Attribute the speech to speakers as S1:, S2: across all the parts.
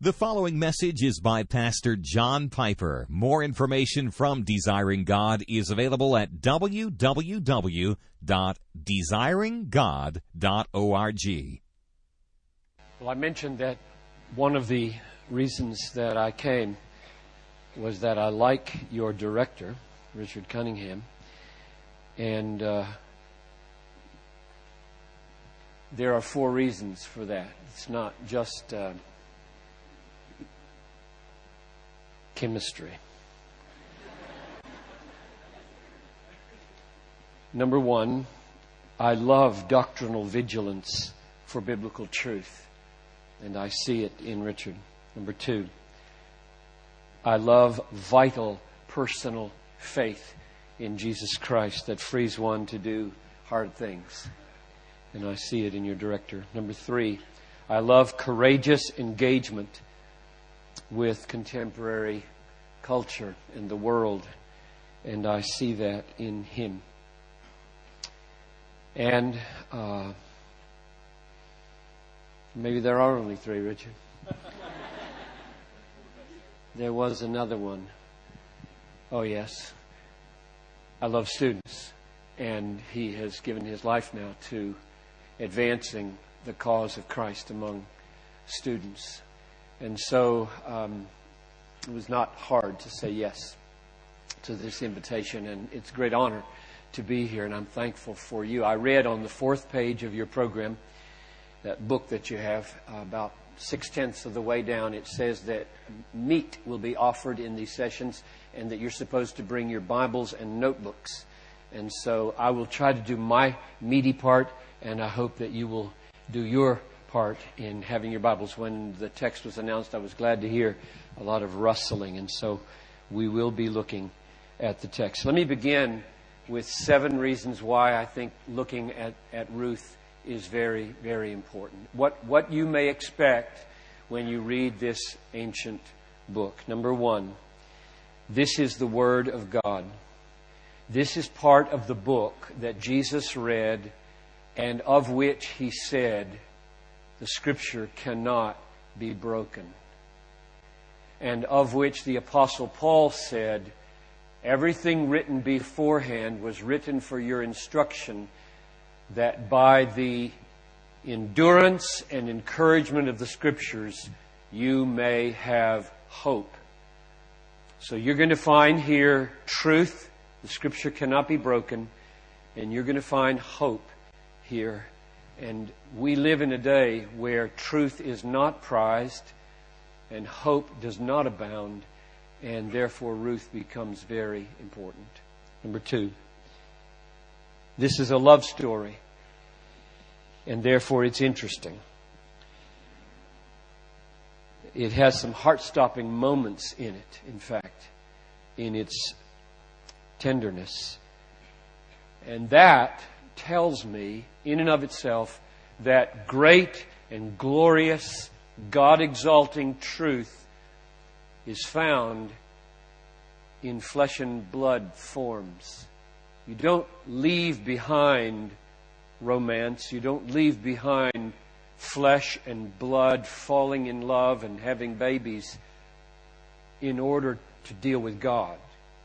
S1: The following message is by Pastor John Piper. More information from Desiring God is available at www.desiringgod.org.
S2: Well, I mentioned that one of the reasons that I came was that I like your director, Richard Cunningham, and there are 4 reasons for that. It's not just chemistry. Number 1, I love doctrinal vigilance for biblical truth, and I see it in Richard. Number 2, I love vital personal faith in Jesus Christ that frees one to do hard things, and I see it in your director. Number 3, I love courageous engagement with contemporary culture and the world, and I see that in him. And maybe there are only 3, Richard. There was another one. Oh, yes. I love students, and he has given his life now to advancing the cause of Christ among students. And so it was not hard to say yes to this invitation, and it's a great honor to be here, and I'm thankful for you. I read on the 4th page of your program, that book that you have, about 6/10 of the way down, it says that meat will be offered in these sessions and that you're supposed to bring your Bibles and notebooks. And so I will try to do my meaty part, and I hope that you will do your part in having your Bibles. When the text was announced, I was glad to hear a lot of rustling, and so we will be looking at the text. Let me begin with 7 reasons why I think looking at Ruth is very, very important. What you may expect when you read this ancient book. Number 1, this is the Word of God. This is part of the book that Jesus read and of which He said, the Scripture cannot be broken. And of which the Apostle Paul said, everything written beforehand was written for your instruction, that by the endurance and encouragement of the Scriptures, you may have hope. So you're going to find here truth. The Scripture cannot be broken. And you're going to find hope here. And we live in a day where truth is not prized and hope does not abound. And therefore Ruth becomes very important. Number 2, this is a love story, and therefore it's interesting. It has some heart-stopping moments in it, in fact, in its tenderness. And that tells me, in and of itself, that great and glorious, God-exalting truth is found in flesh and blood forms. You don't leave behind romance. You don't leave behind flesh and blood falling in love and having babies in order to deal with God.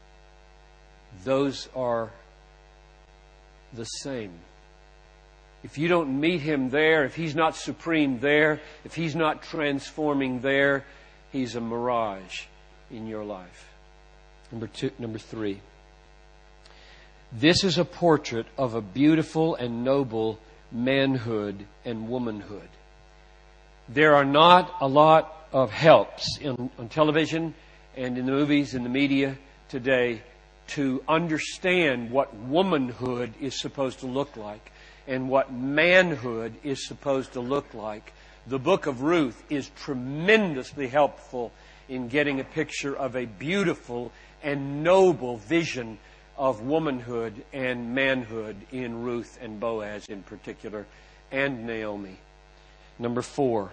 S2: Those are the same. If you don't meet Him there, if He's not supreme there, if He's not transforming there, He's a mirage in your life. Number 3. This is a portrait of a beautiful and noble manhood and womanhood. There are not a lot of helps on television and in the movies and the media today to understand what womanhood is supposed to look like and what manhood is supposed to look like. The book of Ruth is tremendously helpful in getting a picture of a beautiful and noble vision of womanhood and manhood in Ruth and Boaz in particular, and Naomi. Number 4,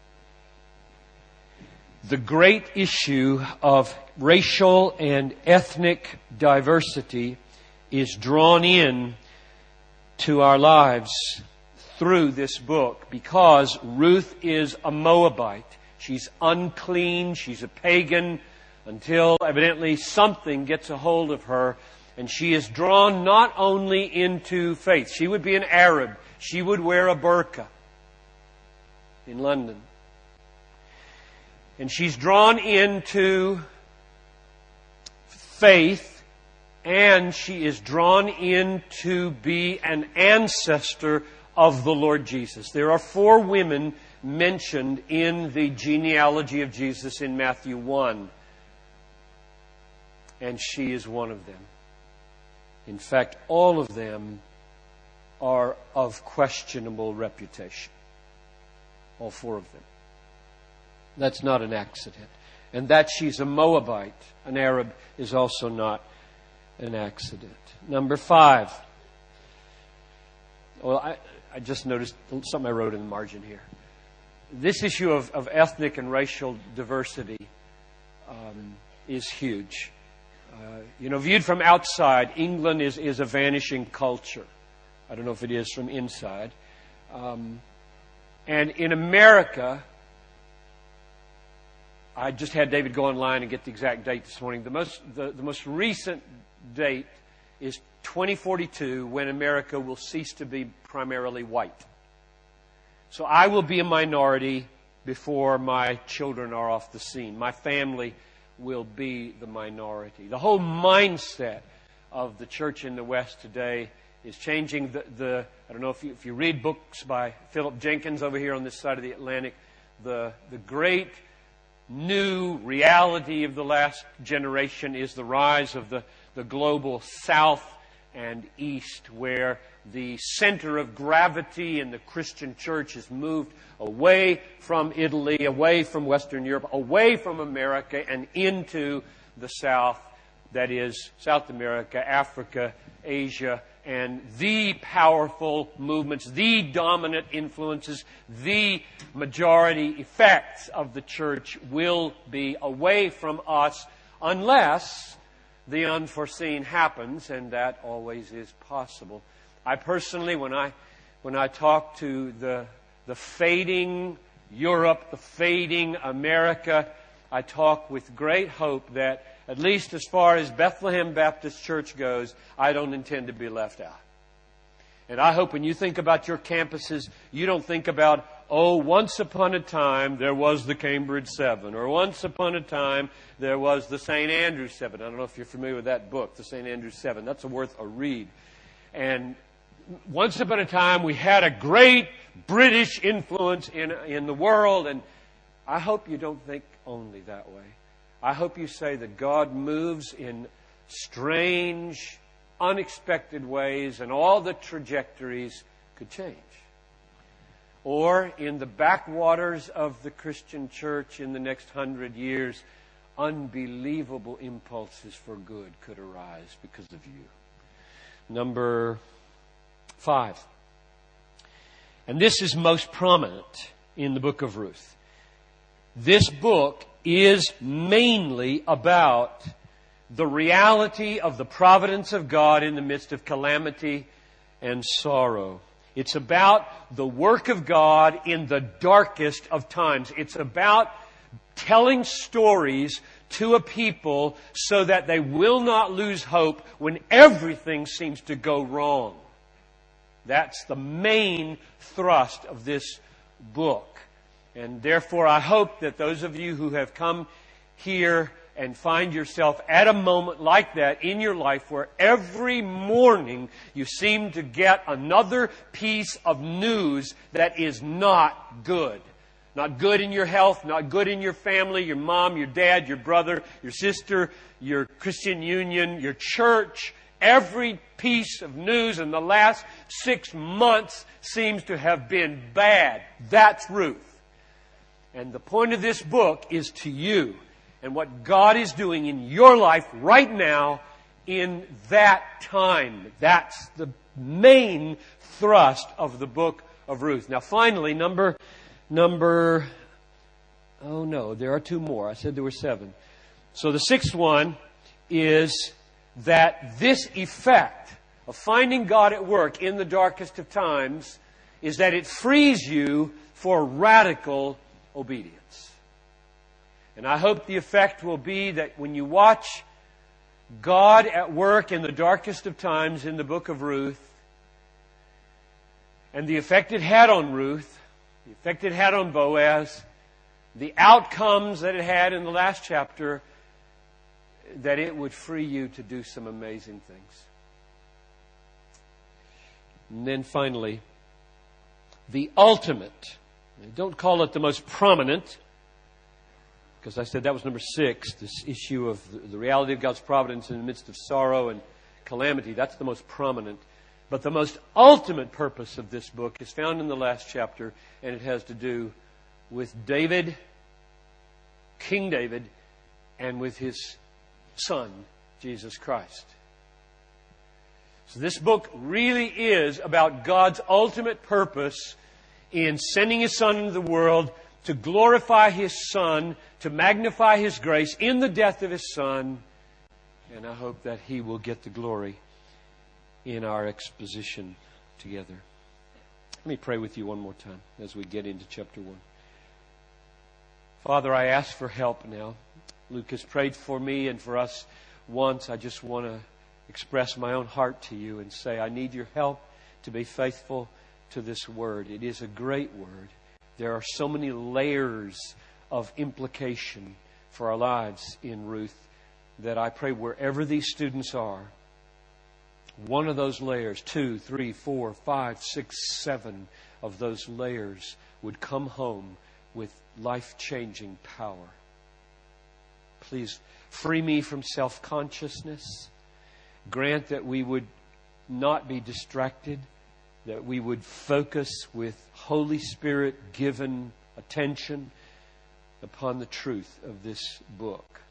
S2: the great issue of racial and ethnic diversity is drawn in to our lives through this book because Ruth is a Moabite. She's unclean. She's a pagan until evidently something gets a hold of her. And she is drawn not only into faith. She would be an Arab. She would wear a burqa in London. And she's drawn into faith, and she is drawn in to be an ancestor of the Lord Jesus. There are 4 women mentioned in the genealogy of Jesus in Matthew 1. And she is one of them. In fact, all of them are of questionable reputation. All 4 of them. That's not an accident. And that she's a Moabite, an Arab, is also not an accident. Number 5. Well, I just noticed something I wrote in the margin here. This issue of ethnic and racial diversity is huge. Viewed from outside, England is a vanishing culture. I don't know if it is from inside. And in America, I just had David go online and get the exact date this morning. The most recent date is 2042, when America will cease to be primarily white. So I will be a minority before my children are off the scene. My family will be the minority. The whole mindset of the church in the West today is changing. I don't know if you read books by Philip Jenkins over here on this side of the Atlantic, the great new reality of the last generation is the rise of the global South and East, where the center of gravity in the Christian church has moved away from Italy, away from Western Europe, away from America, and into the South, that is South America, Africa, Asia, and the powerful movements, the dominant influences, the majority effects of the church will be away from us unless the unforeseen happens, and that always is possible. I personally, when I talk to the fading Europe, the fading America, I talk with great hope that, at least as far as Bethlehem Baptist Church goes, I don't intend to be left out. And I hope when you think about your campuses, you don't think about, once upon a time there was the Cambridge 7, or once upon a time there was the St. Andrews 7. I don't know if you're familiar with that book, the St. Andrews 7. That's worth a read. And once upon a time we had a great British influence in the world, and I hope you don't think only that way. I hope you say that God moves in strange, unexpected ways, and all the trajectories could change. Or in the backwaters of the Christian church in the next 100 years, unbelievable impulses for good could arise because of you. Number 5. And this is most prominent in the book of Ruth. This book is mainly about the reality of the providence of God in the midst of calamity and sorrow. It's about the work of God in the darkest of times. It's about telling stories to a people so that they will not lose hope when everything seems to go wrong. That's the main thrust of this book. And therefore, I hope that those of you who have come here and find yourself at a moment like that in your life where every morning you seem to get another piece of news that is not good. Not good in your health, not good in your family, your mom, your dad, your brother, your sister, your Christian union, your church. Every piece of news in the last 6 months seems to have been bad. That's Ruth. And the point of this book is to you and what God is doing in your life right now in that time. That's the main thrust of the book of Ruth. Now finally, there are 2 more. I said there were 7. So the 6th one is that this effect of finding God at work in the darkest of times is that it frees you for radical obedience. And I hope the effect will be that when you watch God at work in the darkest of times in the book of Ruth, and the effect it had on Ruth, the effect it had on Boaz, the outcomes that it had in the last chapter, that it would free you to do some amazing things. And then finally, the ultimate. Don't call it the most prominent, because I said that was number 6, this issue of the reality of God's providence in the midst of sorrow and calamity. That's the most prominent. But the most ultimate purpose of this book is found in the last chapter, and it has to do with David, King David, and with his Son, Jesus Christ. So this book really is about God's ultimate purpose in sending His Son into the world to glorify His Son, to magnify His grace in the death of His Son. And I hope that He will get the glory in our exposition together. Let me pray with you one more time as we get into chapter 1. Father, I ask for help now. Luke has prayed for me and for us once. I just want to express my own heart to you and say, I need your help to be faithful to this word. It is a great word. There are so many layers of implication for our lives in Ruth that I pray wherever these students are, one of those layers, 2, 3, 4, 5, 6, 7 of those layers would come home with life-changing power. Please free me from self-consciousness. Grant that we would not be distracted, that we would focus with Holy Spirit-given attention upon the truth of this book.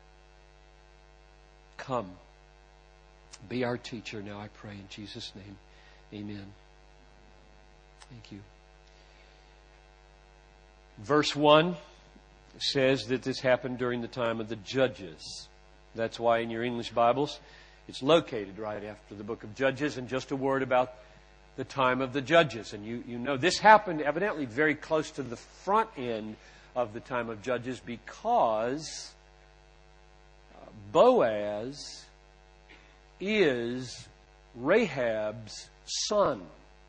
S2: Come. Be our teacher now, I pray in Jesus' name. Amen. Thank you. Verse 1 says that this happened during the time of the Judges. That's why in your English Bibles it's located right after the book of Judges. And just a word about the time of the Judges. And you know this happened evidently very close to the front end of the time of Judges because Boaz is Rahab's son.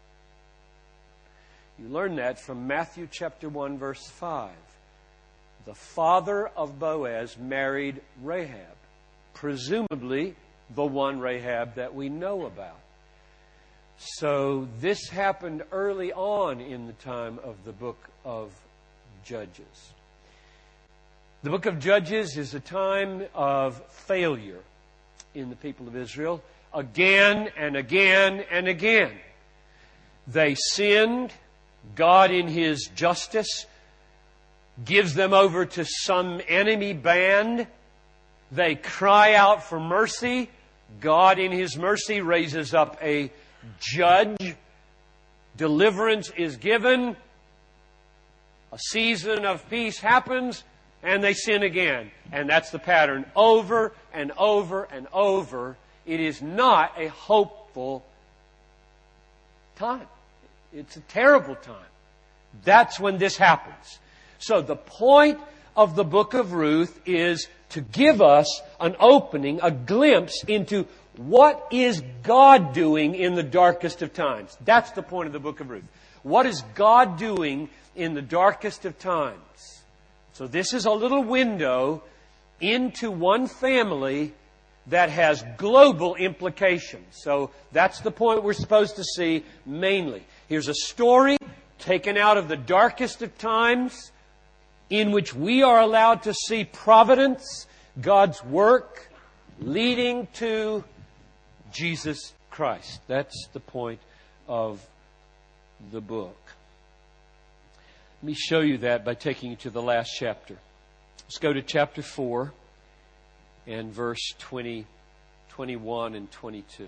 S2: You learn that from Matthew chapter 1 verse 5. The father of Boaz married Rahab, presumably the one Rahab that we know about. So this happened early on in the time of the book of Judges. The book of Judges is a time of failure in the people of Israel, again and again and again. They sinned. God in His justice gives them over to some enemy band. They cry out for mercy. God in His mercy raises up a judge. Deliverance is given. A season of peace happens, and they sin again. And that's the pattern over and over and over. It is not a hopeful time. It's a terrible time. That's when this happens. So the point of the book of Ruth is to give us an opening, a glimpse into what is God doing in the darkest of times. That's the point of the book of Ruth. What is God doing in the darkest of times? So this is a little window into one family that has global implications. So that's the point we're supposed to see mainly. Here's a story taken out of the darkest of times in which we are allowed to see providence, God's work, leading to Jesus Christ. That's the point of the book. Let me show you that by taking you to the last chapter. Let's go to chapter 4 and verse 20, 21 and 22.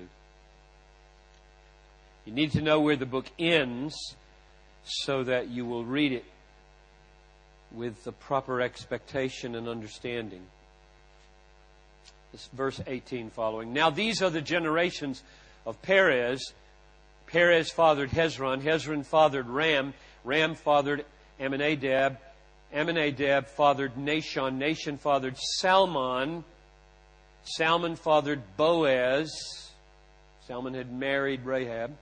S2: You need to know where the book ends so that you will read it with the proper expectation and understanding. This verse 18 following. Now these are the generations of Perez. Perez fathered Hezron. Hezron fathered Ram. Ram fathered Amminadab. Amminadab fathered Nahshon. Nahshon fathered Salmon. Salmon fathered Boaz. Salmon had married Rahab.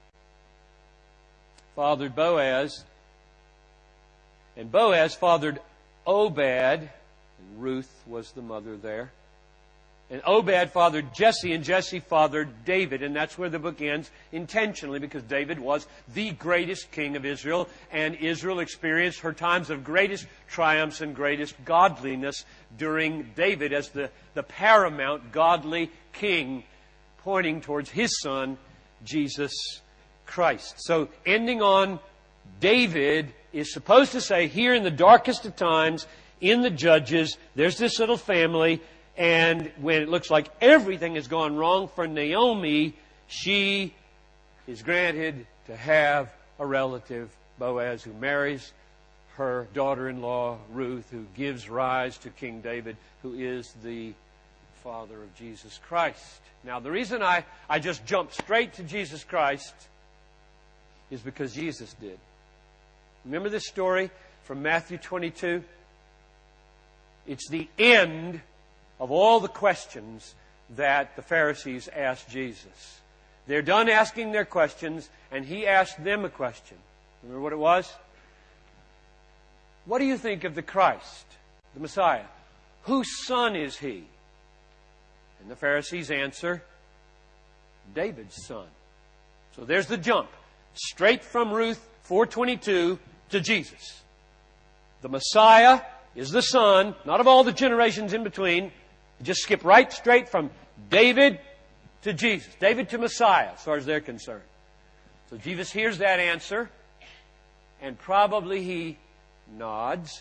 S2: Fathered Boaz. And Boaz fathered Obed. And Ruth was the mother there. And Obed fathered Jesse, and Jesse fathered David. And that's where the book ends, intentionally, because David was the greatest king of Israel, and Israel experienced her times of greatest triumphs and greatest godliness during David as the paramount godly king, pointing towards his son, Jesus Christ. So, ending on David is supposed to say, here in the darkest of times, in the Judges, there's this little family. And when it looks like everything has gone wrong for Naomi, she is granted to have a relative, Boaz, who marries her daughter-in-law, Ruth, who gives rise to King David, who is the father of Jesus Christ. Now, the reason I just jumped straight to Jesus Christ is because Jesus did. Remember this story from Matthew 22? It's the end of all the questions that the Pharisees asked Jesus. They're done asking their questions, and He asked them a question. Remember what it was? What do you think of the Christ, the Messiah? Whose son is He? And the Pharisees answer, David's son. So there's the jump. Straight from Ruth 4:22 to Jesus. The Messiah is the son, not of all the generations in between. Just skip right straight from David to Jesus. David to Messiah, as far as they're concerned. So Jesus hears that answer, and probably he nods.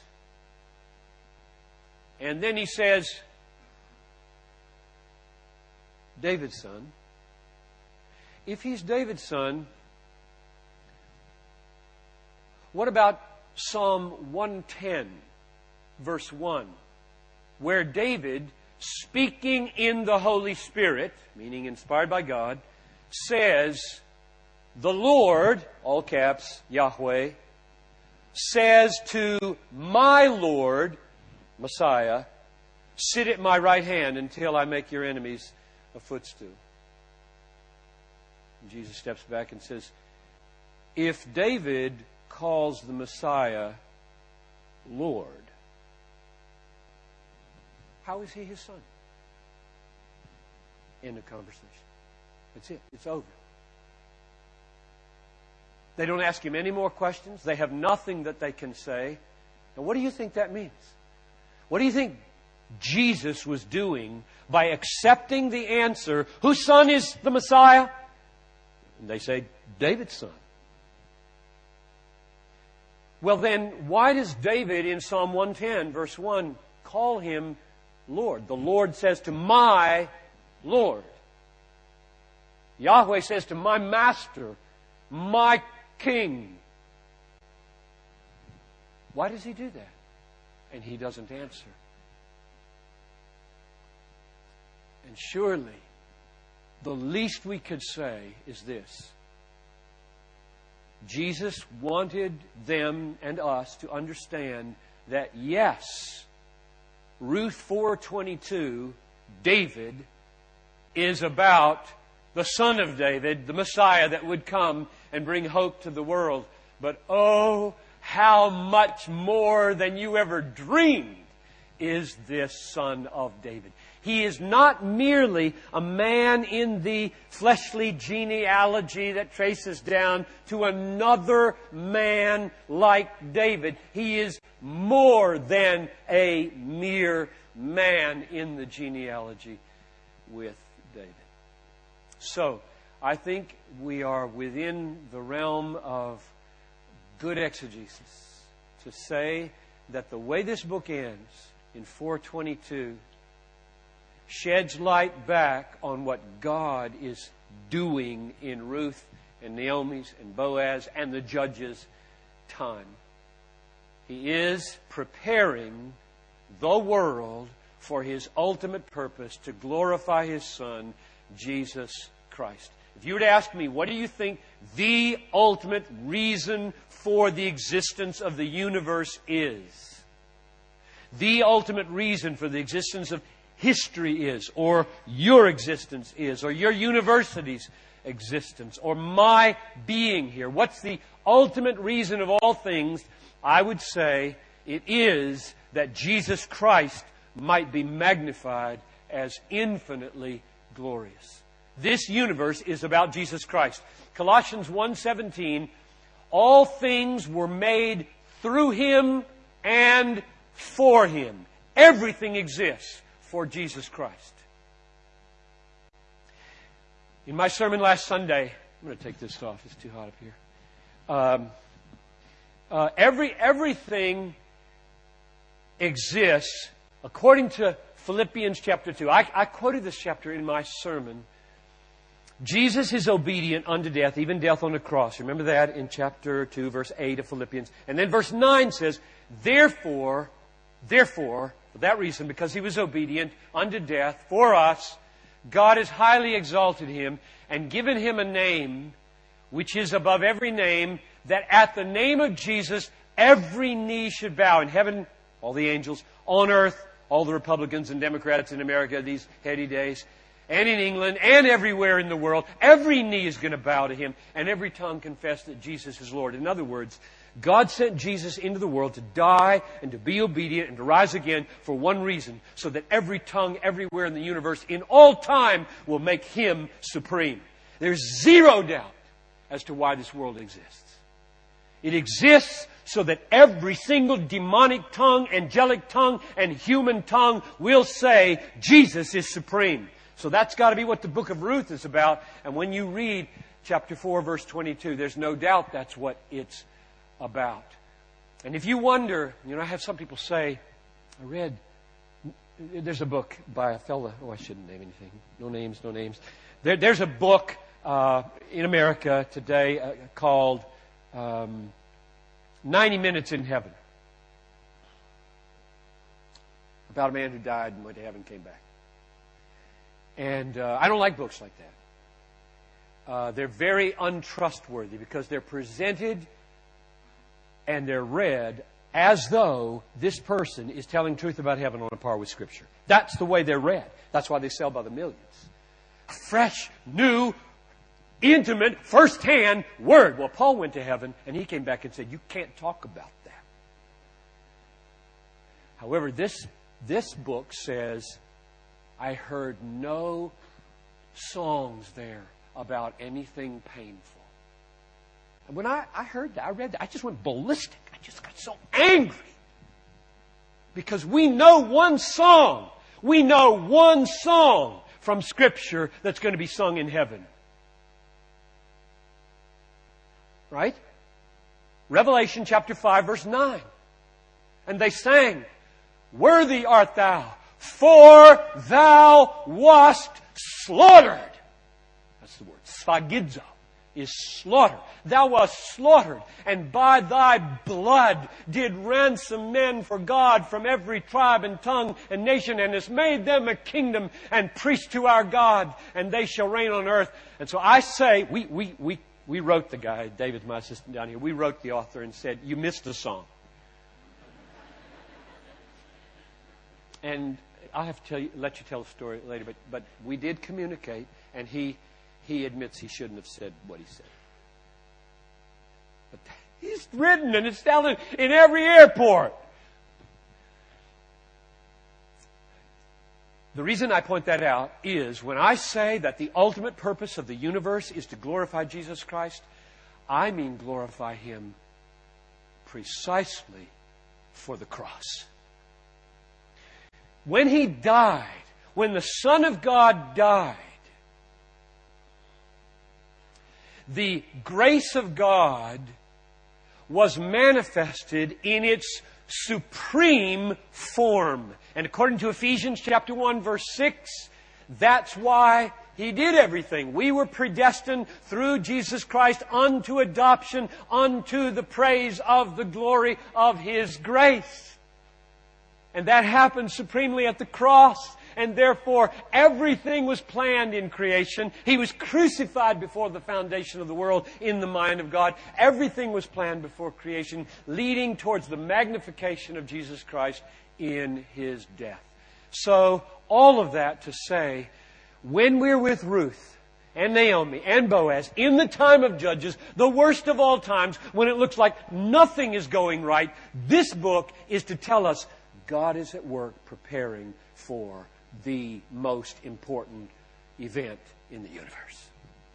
S2: And then he says, David's son. If he's David's son, what about Psalm 110, verse 1, where David, speaking in the Holy Spirit, meaning inspired by God, says, the Lord, all caps, Yahweh, says to my Lord, Messiah, sit at my right hand until I make your enemies a footstool. And Jesus steps back and says, if David calls the Messiah Lord, how is He His son? End of conversation. That's it. It's over. They don't ask Him any more questions. They have nothing that they can say. Now, what do you think that means? What do you think Jesus was doing by accepting the answer, whose son is the Messiah? And they say, David's son. Well then, why does David in Psalm 110, verse 1, call Him Lord? The Lord says to my Lord. Yahweh says to my Master, my King. Why does He do that? And He doesn't answer. And surely, the least we could say is this. Jesus wanted them and us to understand that yes, Ruth 4:22, David, is about the Son of David, the Messiah that would come and bring hope to the world. But oh, how much more than you ever dreamed is this Son of David. He is not merely a man in the fleshly genealogy that traces down to another man like David. He is more than a mere man in the genealogy with David. So, I think we are within the realm of good exegesis to say that the way this book ends in 4:22 sheds light back on what God is doing in Ruth and Naomi's and Boaz and the Judges' time. He is preparing the world for His ultimate purpose to glorify His Son, Jesus Christ. If you were to ask me, what do you think the ultimate reason for the existence of the universe is? the ultimate reason for the existence of history is, or your existence is, or your university's existence, or my being here. What's the ultimate reason of all things? I would say it is that Jesus Christ might be magnified as infinitely glorious. This universe is about Jesus Christ. Colossians 1:17, all things were made through Him and for Him. Everything exists for Jesus Christ. In my sermon last Sunday, I'm going to take this off. It's too hot up here. Everything exists according to Philippians chapter 2. I quoted this chapter in my sermon. Jesus is obedient unto death, even death on the cross. Remember that in chapter 2, verse 8 of Philippians. And then verse 9 says, Therefore, for that reason, because He was obedient unto death for us, God has highly exalted Him and given Him a name which is above every name, that at the name of Jesus every knee should bow. In heaven, all the angels. On earth, all the Republicans and Democrats in America these heady days. And in England and everywhere in the world, every knee is going to bow to Him and every tongue confess that Jesus is Lord. In other words, God sent Jesus into the world to die and to be obedient and to rise again for one reason, so that every tongue everywhere in the universe in all time will make Him supreme. There's zero doubt as to why this world exists. It exists so that every single demonic tongue, angelic tongue, and human tongue will say Jesus is supreme. So that's got to be what the book of Ruth is about. And when you read chapter 4, verse 22, there's no doubt that's what it's about. And if you wonder, I have some people say, I read, there's a book by a fellow, I shouldn't name anything. No names. There's a book in America today called 90 Minutes in Heaven. About a man who died and went to heaven and came back. And I don't like books like that. They're very untrustworthy because they're presented and they're read as though this person is telling truth about heaven on a par with Scripture. That's the way they're read. That's why they sell by the millions. A fresh, new, intimate, first-hand word. Well, Paul went to heaven and he came back and said, you can't talk about that. However, this book says, I heard no songs there about anything painful. And when I heard that, I read that, I just went ballistic. I just got so angry. Because we know one song. We know one song from Scripture that's going to be sung in heaven. Right? Revelation chapter 5, verse 9. And they sang, Worthy art thou, for thou wast slaughtered. That's the word. Sphagizo is slaughter. Thou wast slaughtered, and by thy blood did ransom men for God from every tribe and tongue and nation, and hast made them a kingdom and priests to our God, and they shall reign on earth. And so I say, we wrote the guy, David's my assistant down here, we wrote the author and said, you missed a song. And I'll have to let you tell the story later, but we did communicate, and he admits he shouldn't have said what he said. But he's written and it's down in every airport. The reason I point that out is when I say that the ultimate purpose of the universe is to glorify Jesus Christ, I mean glorify Him precisely for the cross. When He died, when the Son of God died, the grace of God was manifested in its supreme form. And according to Ephesians chapter 1, verse 6, that's why He did everything. We were predestined through Jesus Christ unto adoption, unto the praise of the glory of His grace. And that happened supremely at the cross. And therefore, everything was planned in creation. He was crucified before the foundation of the world in the mind of God. Everything was planned before creation, leading towards the magnification of Jesus Christ in his death. So, all of that to say, when we're with Ruth and Naomi and Boaz in the time of Judges, the worst of all times, when it looks like nothing is going right, this book is to tell us God is at work preparing for the most important event in the universe.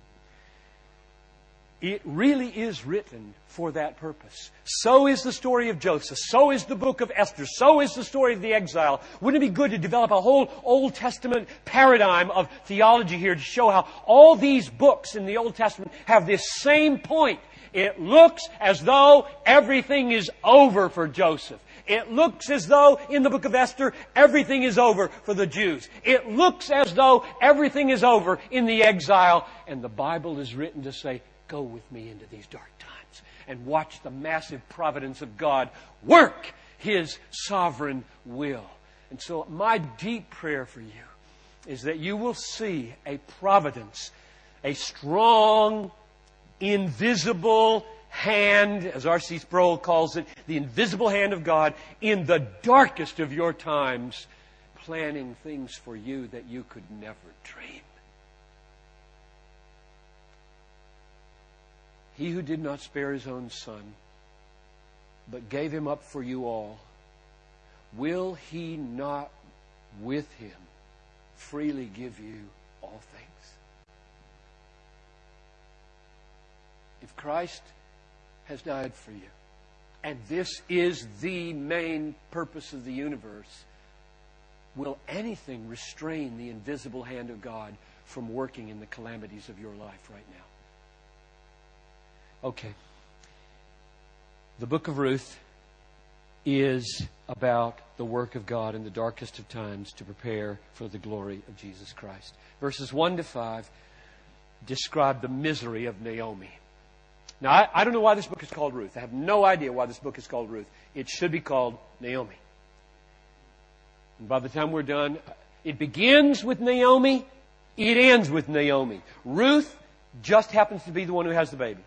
S2: It really is written for that purpose. So is the story of Joseph. So is the book of Esther. So is the story of the exile. Wouldn't it be good to develop a whole Old Testament paradigm of theology here to show how all these books in the Old Testament have this same point? It looks as though everything is over for Joseph. It looks as though in the book of Esther, everything is over for the Jews. It looks as though everything is over in the exile. And the Bible is written to say, go with me into these dark times and watch the massive providence of God work His sovereign will. And so my deep prayer for you is that you will see a providence, a strong, invisible hand, as R.C. Sproul calls it, the invisible hand of God in the darkest of your times, planning things for you that you could never dream. He who did not spare His own Son, but gave Him up for you all, will He not with Him freely give you all things? If Christ has died for you, and this is the main purpose of the universe, will anything restrain the invisible hand of God from working in the calamities of your life right now? Okay. The book of Ruth is about the work of God in the darkest of times to prepare for the glory of Jesus Christ. Verses 1 to 5 describe the misery of Naomi. Now, I don't know why this book is called Ruth. I have no idea why this book is called Ruth. It should be called Naomi. And by the time we're done, it begins with Naomi. It ends with Naomi. Ruth just happens to be the one who has the baby.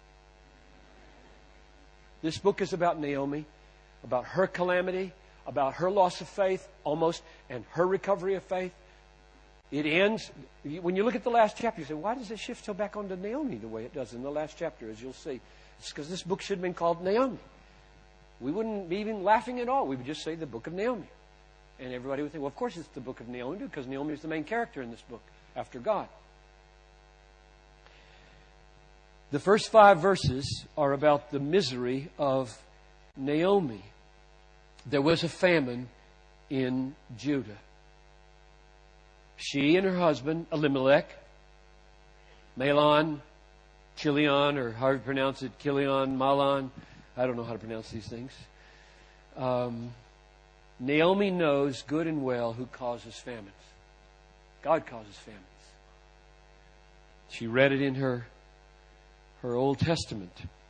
S2: This book is about Naomi, about her calamity, about her loss of faith, almost, and her recovery of faith. It ends, when you look at the last chapter, you say, why does it shift so back onto Naomi the way it does in the last chapter, as you'll see? It's because this book should have been called Naomi. We wouldn't be even laughing at all. We would just say the book of Naomi. And everybody would think, well, of course it's the book of Naomi, because Naomi is the main character in this book, after God. The first 5 verses are about the misery of Naomi. There was a famine in Judah. She and her husband, Elimelech, Mahlon, Chilion, or however you pronounce it, Kilion, Mahlon. I don't know how to pronounce these things. Naomi knows good and well who causes famines. God causes famines. She read it in her Old Testament.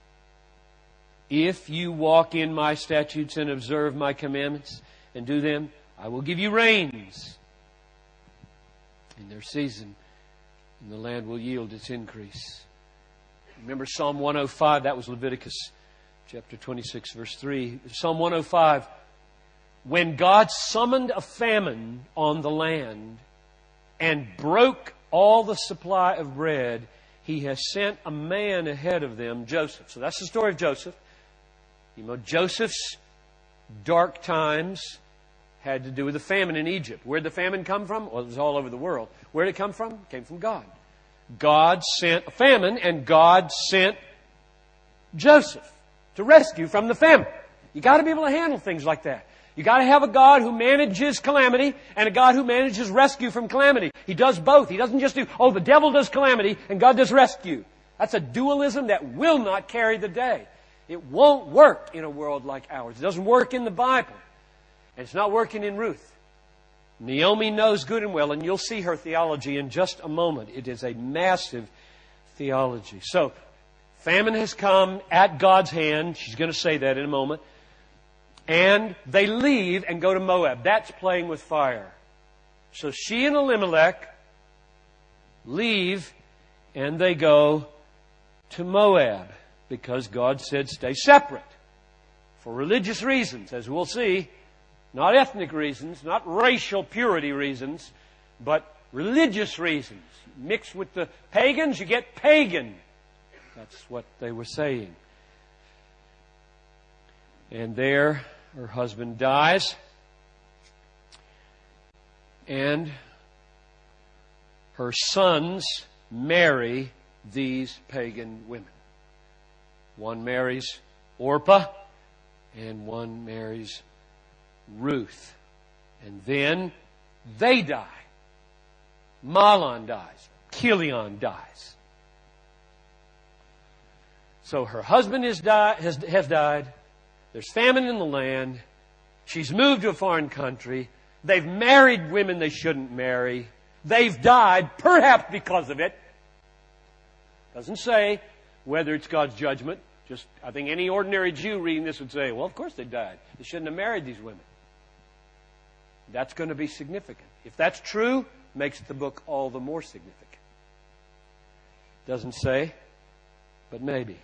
S2: If you walk in my statutes and observe my commandments and do them, I will give you rains in their season, and the land will yield its increase. Remember Psalm 105, that was Leviticus chapter 26, verse 3. Psalm 105, when God summoned a famine on the land and broke all the supply of bread, He has sent a man ahead of them, Joseph. So that's the story of Joseph. You know, Joseph's dark times had to do with the famine in Egypt. Where did the famine come from? Well, it was all over the world. Where did it come from? It came from God. God sent a famine, and God sent Joseph to rescue from the famine. You got to be able to handle things like that. You got to have a God who manages calamity and a God who manages rescue from calamity. He does both. He doesn't just do, the devil does calamity and God does rescue. That's a dualism that will not carry the day. It won't work in a world like ours. It doesn't work in the Bible. And it's not working in Ruth. Naomi knows good and well, and you'll see her theology in just a moment. It is a massive theology. So, famine has come at God's hand. She's going to say that in a moment. And they leave and go to Moab. That's playing with fire. So she and Elimelech leave and they go to Moab because God said stay separate. For religious reasons, as we'll see. Not ethnic reasons, not racial purity reasons, but religious reasons. Mixed with the pagans, you get pagan. That's what they were saying. And there, her husband dies. And her sons marry these pagan women. One marries Orpah, and one marries Ruth. And then they die. Mahlon dies. Chilion dies. So her husband has died. There's famine in the land. She's moved to a foreign country. They've married women they shouldn't marry. They've died, perhaps because of it. Doesn't say whether it's God's judgment. Just, I think any ordinary Jew reading this would say, well, of course they died. They shouldn't have married these women. That's going to be significant. If that's true, makes the book all the more significant. Doesn't say, but maybe.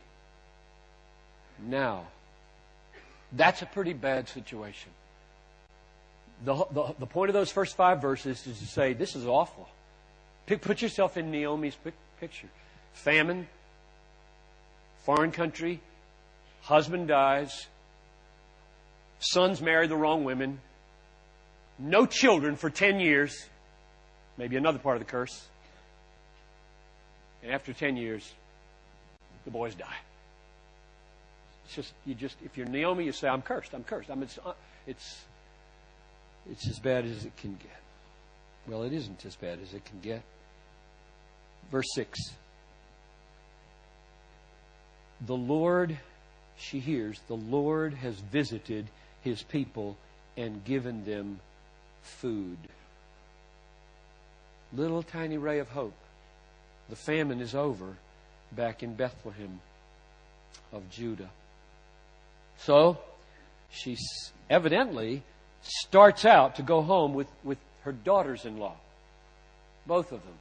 S2: Now, that's a pretty bad situation. The point of those first 5 verses is to say, this is awful. Put yourself in Naomi's picture. Famine, foreign country, husband dies, sons marry the wrong women, no children for 10 years, maybe another part of the curse. And after 10 years, the boys die. It's just, if you're Naomi, you say, I'm cursed. It's as bad as it can get. Well, it isn't as bad as it can get. Verse 6. The Lord, she hears, the Lord has visited His people and given them food. Little tiny ray of hope. The famine is over back in Bethlehem of Judah. So, she evidently starts out to go home with her daughters-in-law. Both of them.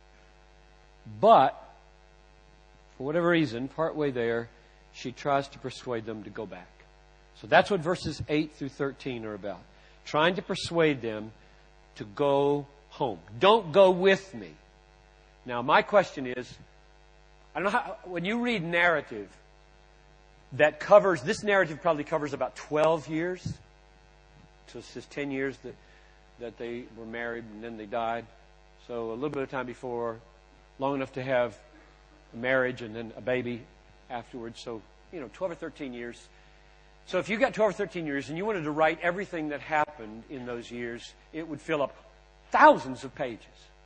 S2: But, for whatever reason, partway there, she tries to persuade them to go back. So that's what verses 8 through 13 are about. Trying to persuade them to go home. Don't go with me. Now, my question is, I don't know how, when you read narrative that covers, this narrative probably covers about 12 years. So it says 10 years that they were married and then they died. So a little bit of time before, long enough to have a marriage and then a baby afterwards. So, 12 or 13 years. So if you got 12 or 13 years and you wanted to write everything that happened in those years, it would fill up thousands of pages.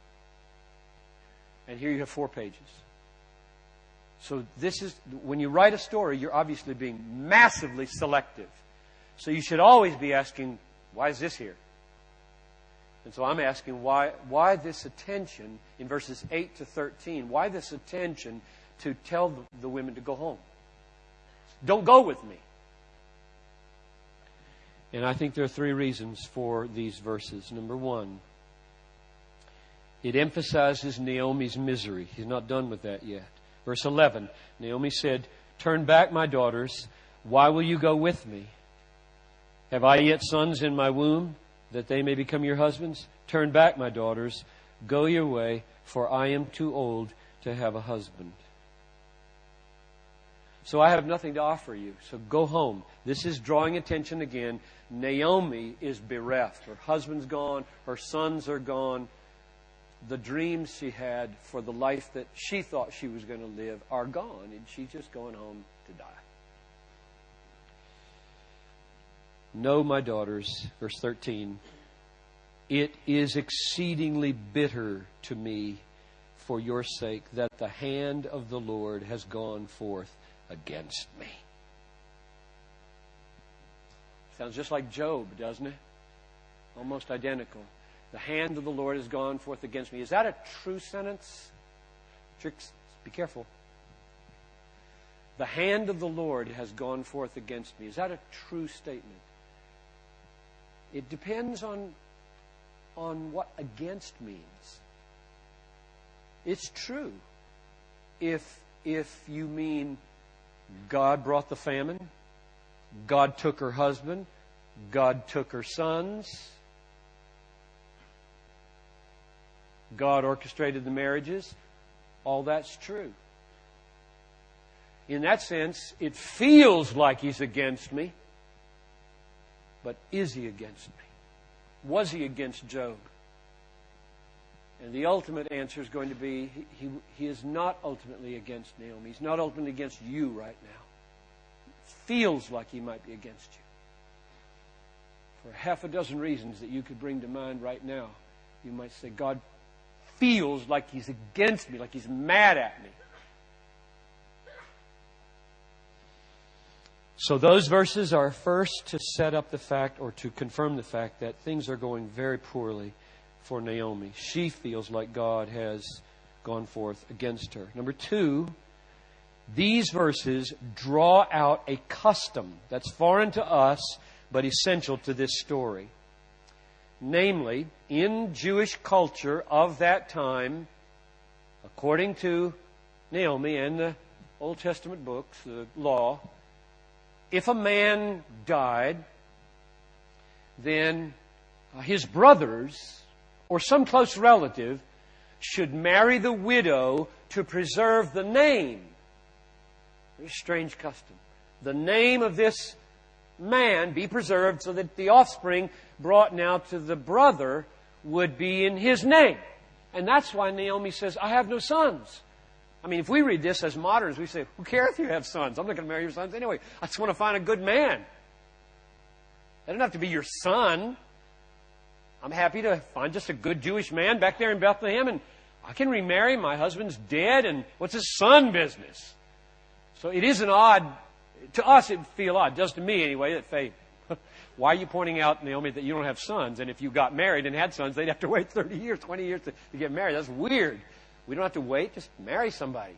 S2: And here you have 4 pages. So this is, when you write a story, you're obviously being massively selective. So you should always be asking, why is this here? And so I'm asking, why this attention in verses 8 to 13? Why this attention to tell the women to go home? Don't go with me. And I think there are 3 reasons for these verses. Number 1, it emphasizes Naomi's misery. He's not done with that yet. Verse 11, Naomi said, "Turn back, my daughters. Why will you go with me? Have I yet sons in my womb, that they may become your husbands? Turn back, my daughters. Go your way, for I am too old to have a husband." So I have nothing to offer you. So go home. This is drawing attention again. Naomi is bereft. Her husband's gone. Her sons are gone. The dreams she had for the life that she thought she was going to live are gone. And she's just going home to die. "No, my daughters," verse 13, "it is exceedingly bitter to me for your sake that the hand of the Lord has gone forth against me." Sounds just like Job, doesn't it? Almost identical. The hand of the Lord has gone forth against me. Is that a true sentence? Tricks, be careful. The hand of the Lord has gone forth against me. Is that a true statement? It depends on what against means. It's true. If you mean God brought the famine, God took her husband, God took her sons. God orchestrated the marriages. All that's true. In that sense, it feels like He's against me. But is He against me? Was He against Job? And the ultimate answer is going to be, He is not ultimately against Naomi. He's not ultimately against you right now. It feels like He might be against you. For half a dozen reasons that you could bring to mind right now, you might say, God feels like He's against me, like He's mad at me. So those verses are first to set up the fact, or to confirm the fact, that things are going very poorly for Naomi. She feels like God has gone forth against her. Number two, these verses draw out a custom that's foreign to us, but essential to this story. Namely, in Jewish culture of that time, according to Naomi and the Old Testament books, the law, if a man died, then his brothers or some close relative should marry the widow to preserve the name. Very strange custom. The name of this man be preserved so that the offspring brought now to the brother would be in his name. And that's why Naomi says, I have no sons. I mean, if we read this as moderns, we say, who cares if you have sons? I'm not going to marry your sons anyway. I just want to find a good man. They don't have to be your son. I'm happy to find just a good Jewish man back there in Bethlehem, and I can remarry. My husband's dead, and what's his son business? So it isn't odd. To us, it'd feel odd. It does to me anyway, that Faith, why are you pointing out, Naomi, that you don't have sons? And if you got married and had sons, they'd have to wait 30 years, 20 years to get married. That's weird. We don't have to wait. Just marry somebody.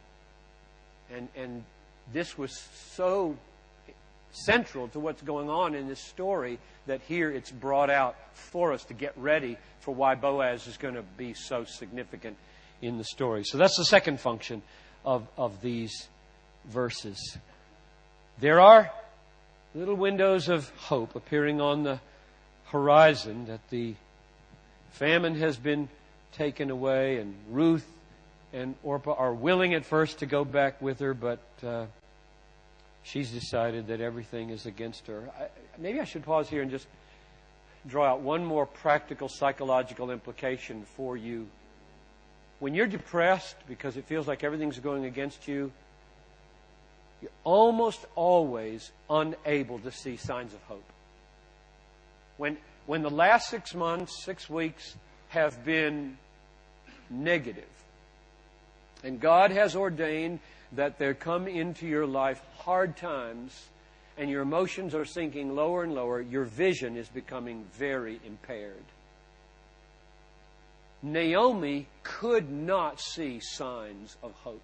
S2: And this was so central to what's going on in this story that here it's brought out for us to get ready for why Boaz is going to be so significant in the story. So that's the second function of these verses. There are little windows of hope appearing on the horizon, that the famine has been taken away, and Ruth and Orpah are willing at first to go back with her, but she's decided that everything is against her. Maybe I should pause here and just draw out one more practical psychological implication for you. When you're depressed because it feels like everything's going against you, you're almost always unable to see signs of hope. When the last 6 months, 6 weeks have been negative, and God has ordained that there come into your life hard times, and your emotions are sinking lower and lower, your vision is becoming very impaired. Naomi could not see signs of hope.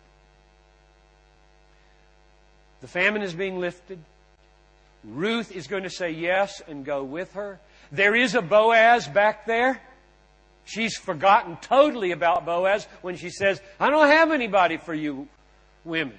S2: The famine is being lifted. Ruth is going to say yes and go with her. There is a Boaz back there. She's forgotten totally about Boaz when she says, I don't have anybody for you women.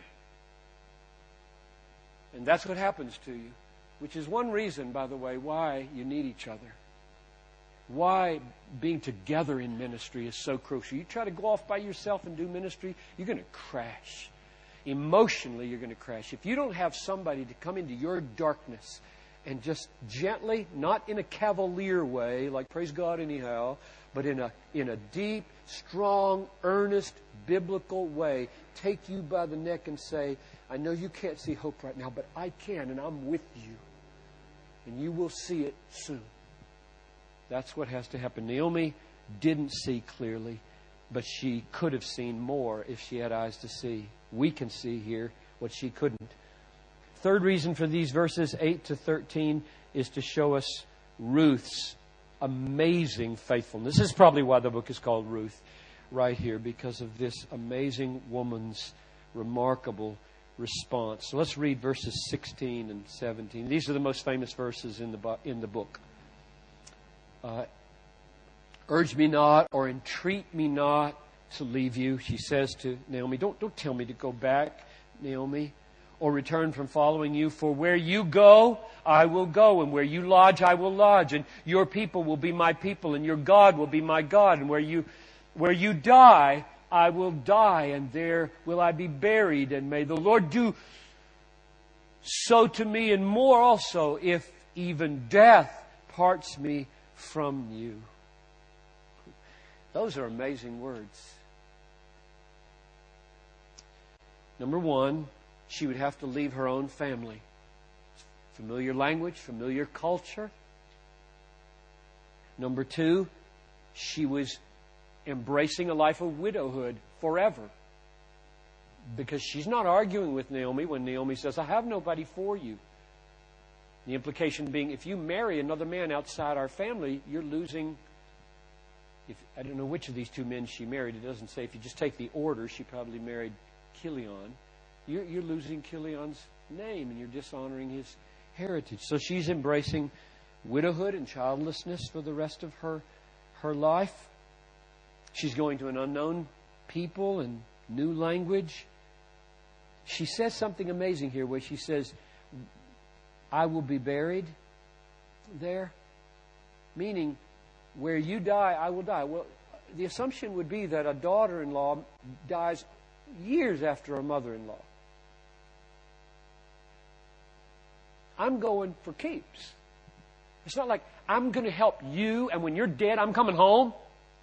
S2: And that's what happens to you, which is one reason, by the way, why you need each other. Why being together in ministry is so crucial. You try to go off by yourself and do ministry, you're going to crash. Emotionally, you're going to crash. If you don't have somebody to come into your darkness and just gently, not in a cavalier way, like praise God anyhow, but in a deep, strong, earnest, biblical way, take you by the neck and say, I know you can't see hope right now, but I can, and I'm with you. And you will see it soon. That's what has to happen. Naomi didn't see clearly, but she could have seen more if she had eyes to see. We can see here what she couldn't. Third reason for these verses 8 to 13 is to show us Ruth's amazing faithfulness. This is probably why the book is called Ruth right here, because of this amazing woman's remarkable response. So let's read verses 16 and 17. These are the most famous verses in the book. Urge me not or entreat me not to leave you, she says to Naomi. Don't tell me to go back, Naomi. or return from following you. For where you go, I will go, and where you lodge, I will lodge, and your people will be my people, and your God will be my God, and where you die, I will die, and there will I be buried, and may the Lord do so to me and more also, if even death parts me from you. Those are amazing words. Number one, she would have to leave her own family. Familiar language, familiar culture. Number two, she was embracing a life of widowhood forever. Because she's not arguing with Naomi when Naomi says, I have nobody for you. The implication being, if you marry another man outside our family, you're losing. I don't know which of these two men she married. It doesn't say. If you just take the order, she probably married Chilion. You're losing Chilion's name and you're dishonoring his heritage. So she's embracing widowhood and childlessness for the rest of her life. She's going to an unknown people and new language. She says something amazing here where she says, I will be buried there. Meaning, where you die, I will die. Well, the assumption would be that a daughter-in-law dies years after a mother-in-law. I'm going for keeps. It's not like I'm going to help you and when you're dead, I'm coming home.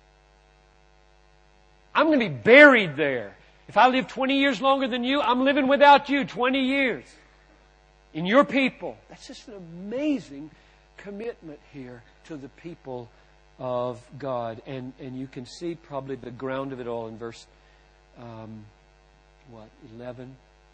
S2: I'm going to be buried there. If I live 20 years longer than you, I'm living without you 20 years. In your people. That's just an amazing commitment here to the people of God. And you can see probably the ground of it all in verse 11.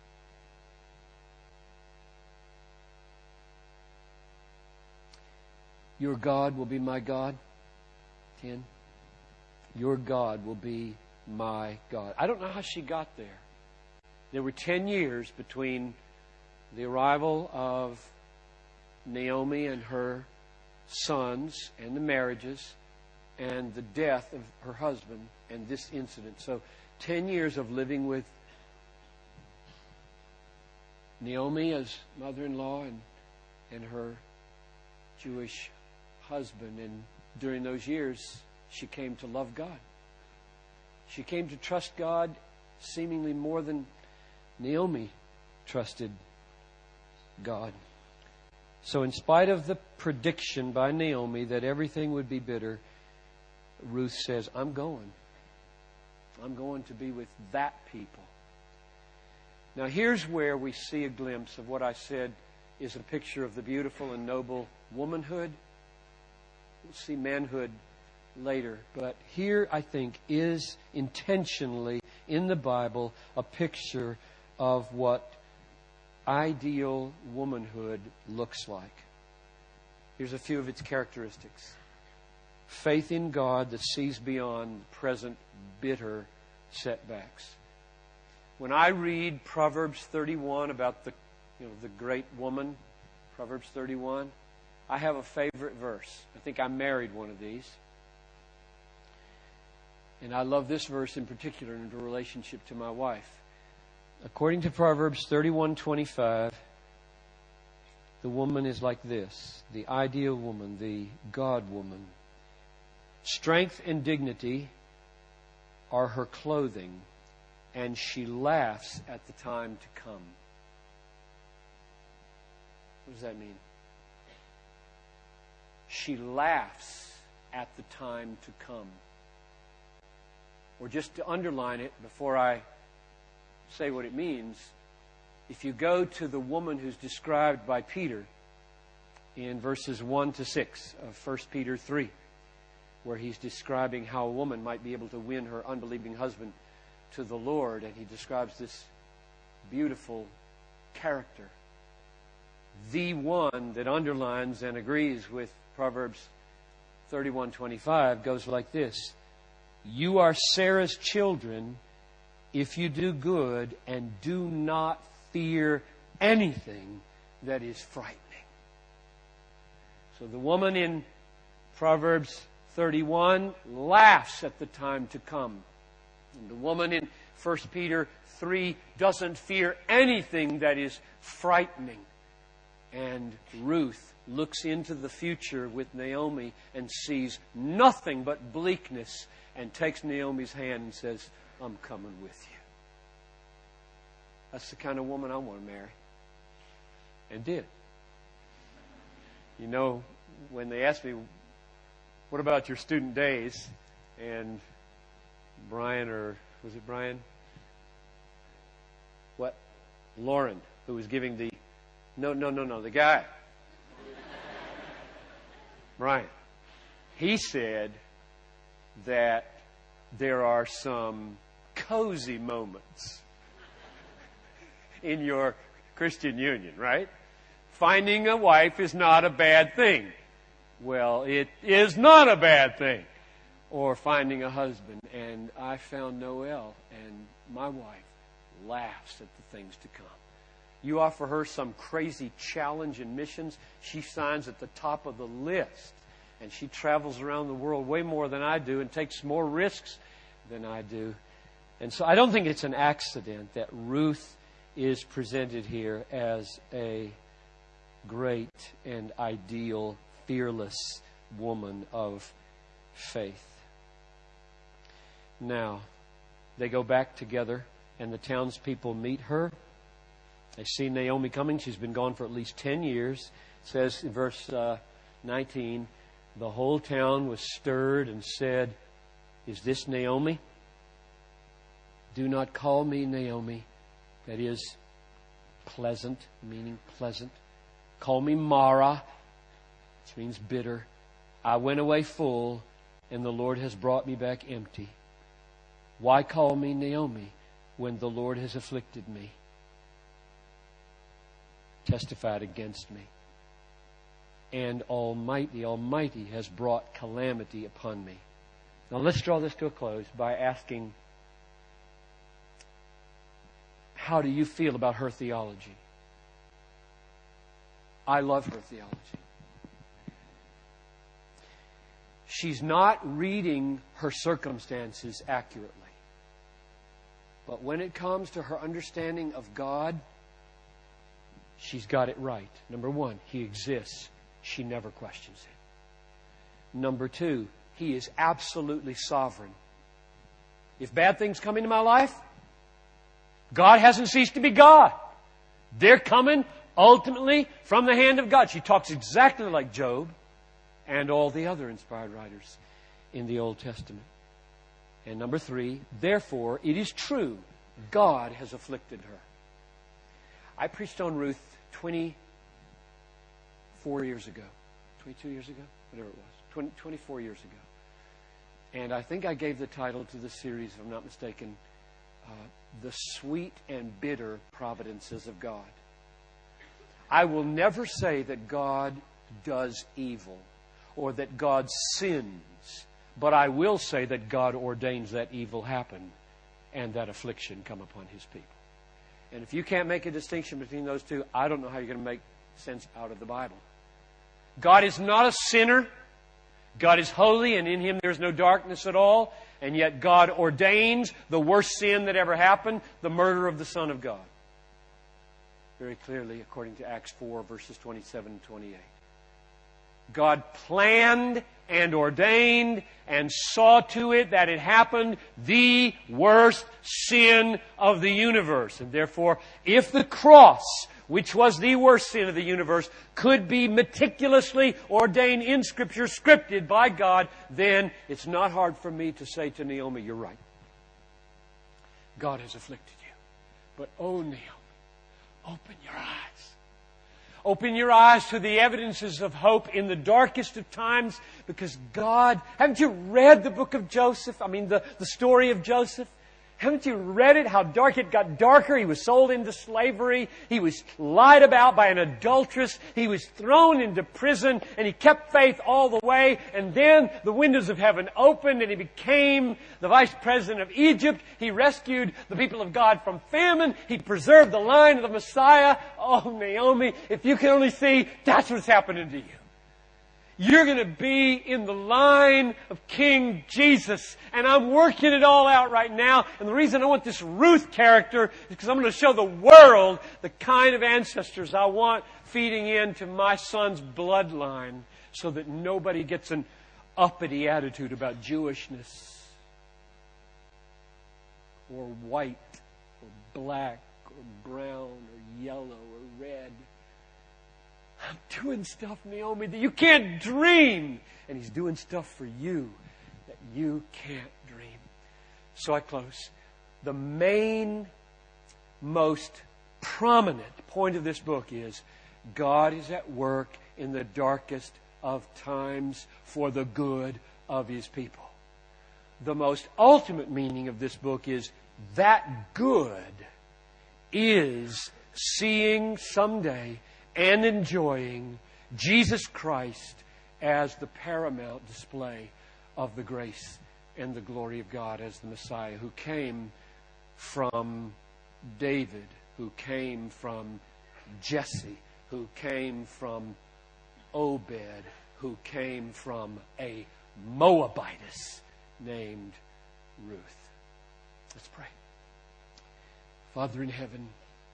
S2: Your God will be my God. 10. Your God will be my God. I don't know how she got there. There were 10 years between the arrival of Naomi and her sons and the marriages and the death of her husband and this incident. So 10 years of living with Naomi as mother-in-law and her Jewish husband. And during those years, she came to love God. She came to trust God seemingly more than Naomi trusted God. So in spite of the prediction by Naomi that everything would be bitter, Ruth says, I'm going. I'm going to be with that people. Now here's where we see a glimpse of what I said is a picture of the beautiful and noble womanhood. We'll see manhood later. But here, I think, is intentionally in the Bible a picture of what ideal womanhood looks like. Here's a few of its characteristics. Faith in God that sees beyond present bitter setbacks. When I read Proverbs 31 about the great woman, Proverbs 31, I have a favorite verse. I think I married one of these. And I love this verse in particular in relationship to my wife. According to Proverbs 31:25, the woman is like this, the ideal woman, the God woman. Strength and dignity are her clothing, and she laughs at the time to come. What does that mean? She laughs at the time to come. Or just to underline it before I say what it means, if you go to the woman who's described by Peter in verses 1 to 6 of 1 Peter 3, where he's describing how a woman might be able to win her unbelieving husband to the Lord, and he describes this beautiful character. The one that underlines and agrees with Proverbs 31:25 goes like this. You are Sarah's children if you do good and do not fear anything that is frightening. So the woman in Proverbs 31 laughs at the time to come. And the woman in 1 Peter 3 doesn't fear anything that is frightening. And Ruth looks into the future with Naomi and sees nothing but bleakness and takes Naomi's hand and says, I'm coming with you. That's the kind of woman I want to marry. And did. You know, when they asked me, what about your student days? And Brian, or was it Brian? What? Lauren, who was giving the... No, the guy. Brian. He said that there are some cozy moments in your Christian union, right? Finding a wife is not a bad thing. Well, it is not a bad thing. Or finding a husband. And I found Noelle, and my wife laughs at the things to come. You offer her some crazy challenge in missions, she signs at the top of the list. And she travels around the world way more than I do and takes more risks than I do. And so I don't think it's an accident that Ruth is presented here as a great and ideal, fearless woman of faith. Now, they go back together, and the townspeople meet her. They see Naomi coming. She's been gone for at least 10 years. It says in verse 19, the whole town was stirred and said, is this Naomi? Do not call me Naomi. That is pleasant, meaning pleasant. Call me Mara, which means bitter. I went away full, and the Lord has brought me back empty. Why call me Naomi when the Lord has afflicted me, testified against me, and the Almighty has brought calamity upon me? Now let's draw this to a close by asking, how do you feel about her theology? I love her theology. She's not reading her circumstances accurately. But when it comes to her understanding of God, she's got it right. Number one, He exists. She never questions it. Number two, He is absolutely sovereign. If bad things come into my life, God hasn't ceased to be God. They're coming ultimately from the hand of God. She talks exactly like Job and all the other inspired writers in the Old Testament. And number three, therefore, it is true, God has afflicted her. I preached on Ruth 24 years ago. 22 years ago? Whatever it was. 24 years ago. And I think I gave the title to the series, if I'm not mistaken, The Sweet and Bitter Providences of God. I will never say that God does evil or that God sins, but I will say that God ordains that evil happen and that affliction come upon His people. And if you can't make a distinction between those two, I don't know how you're going to make sense out of the Bible. God is not a sinner. God is holy, and in Him there is no darkness at all. And yet God ordains the worst sin that ever happened, the murder of the Son of God. Very clearly, according to Acts 4, verses 27 and 28. God planned and ordained and saw to it that it happened, the worst sin of the universe. And therefore, if the cross, which was the worst sin of the universe, could be meticulously ordained in Scripture, scripted by God, then it's not hard for me to say to Naomi, you're right. God has afflicted you. But oh, Naomi, open your eyes. Open your eyes to the evidences of hope in the darkest of times, because God... Haven't you read the book of Joseph? I mean, the story of Joseph? Haven't you read it? How dark it got darker. He was sold into slavery. He was lied about by an adulteress. He was thrown into prison, and he kept faith all the way. And then the windows of heaven opened, and he became the vice president of Egypt. He rescued the people of God from famine. He preserved the line of the Messiah. Oh, Naomi, if you can only see, that's what's happening to you. You're going to be in the line of King Jesus. And I'm working it all out right now. And the reason I want this Ruth character is because I'm going to show the world the kind of ancestors I want feeding into my son's bloodline so that nobody gets an uppity attitude about Jewishness or white or black or brown or yellow or red. I'm doing stuff, Naomi, that you can't dream. And He's doing stuff for you that you can't dream. So I close. The main, most prominent point of this book is God is at work in the darkest of times for the good of His people. The most ultimate meaning of this book is that good is seeing someday and enjoying Jesus Christ as the paramount display of the grace and the glory of God as the Messiah who came from David, who came from Jesse, who came from Obed, who came from a Moabitess named Ruth. Let's pray. Father in heaven,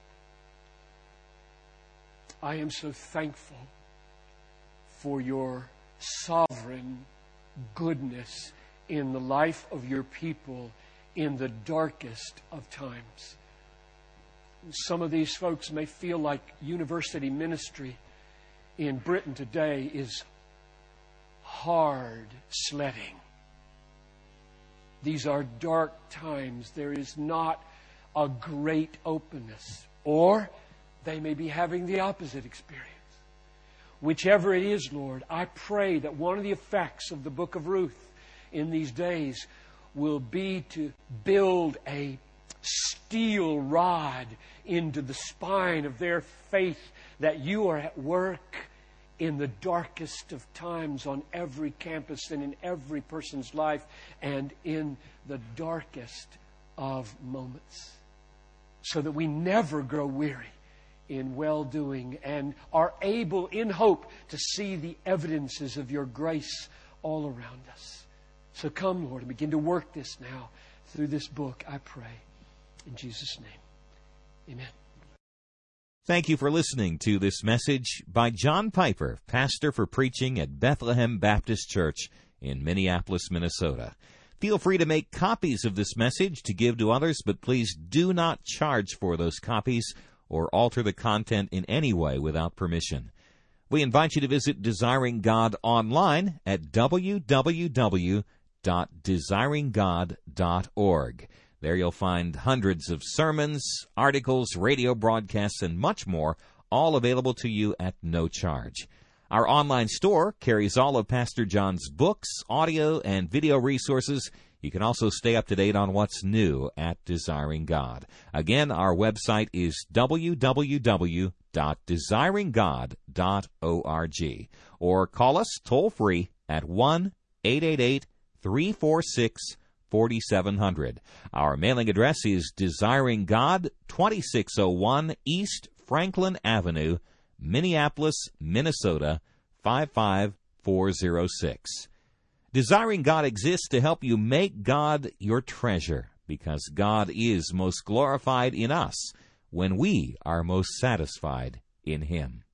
S2: I am so thankful for Your sovereign goodness in the life of Your people in the darkest of times. Some of these folks may feel like university ministry in Britain today is hard sledding. These are dark times. There is not a great openness. Or they may be having the opposite experience. Whichever it is, Lord, I pray that one of the effects of the book of Ruth in these days will be to build a steel rod into the spine of their faith that You are at work in the darkest of times on every campus and in every person's life and in the darkest of moments, so that we never grow weary in well-doing and are able in hope to see the evidences of Your grace all around us. So come, Lord, and begin to work this now through this book, I pray. In Jesus' name, amen.
S1: Thank you for listening to this message by John Piper, pastor for preaching at Bethlehem Baptist Church in Minneapolis, Minnesota. Feel free to make copies of this message to give to others, but please do not charge for those copies or alter the content in any way without permission. We invite you to visit Desiring God online at www.desiringgod.org. There you'll find hundreds of sermons, articles, radio broadcasts, and much more, all available to you at no charge. Our online store carries all of Pastor John's books, audio, and video resources. You can also stay up to date on what's new at Desiring God. Again, our website is www.desiringgod.org. Or call us toll-free at 1-888-346-4700. Our mailing address is Desiring God, 2601 East Franklin Avenue, Minneapolis, Minnesota, 55406. Desiring God exists to help you make God your treasure, because God is most glorified in us when we are most satisfied in Him.